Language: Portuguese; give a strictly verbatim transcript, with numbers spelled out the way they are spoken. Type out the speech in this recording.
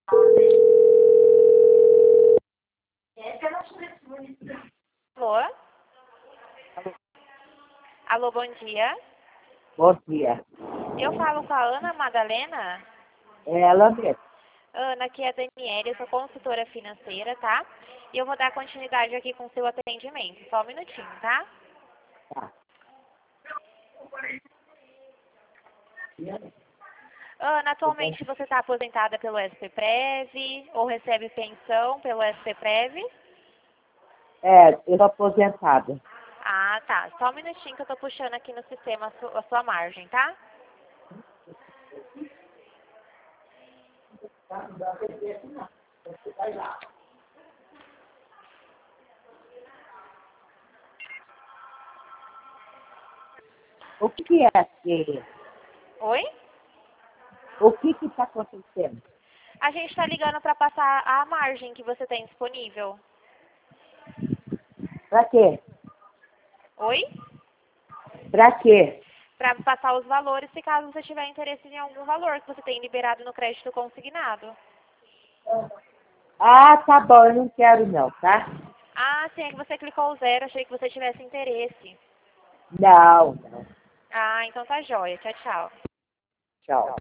Alô? Alô, bom dia. Bom dia. Eu falo com a Ana Madalena. É ela mesmo. Ana, aqui é a Daniela, eu sou consultora financeira, tá? E eu vou dar continuidade aqui com o seu atendimento. Só um minutinho, tá? Tá. Ana, atualmente você está aposentada pelo S P Prev ou recebe pensão pelo S P Prev? É, eu tô aposentada. Ah, tá. Só um minutinho que eu tô puxando aqui no sistema a su- a sua margem, tá? O que que é que... Oi? O que que tá acontecendo? A gente está ligando para passar a margem que você tem disponível. Pra quê? Oi? Pra quê? Para passar os valores, se caso você tiver interesse em algum valor que você tem liberado no crédito consignado. Ah, tá bom, eu não quero não, tá? Ah, sim, é que você clicou o zero, achei que você tivesse interesse. Não, não. Ah, então tá jóia. Tchau, tchau. Tchau.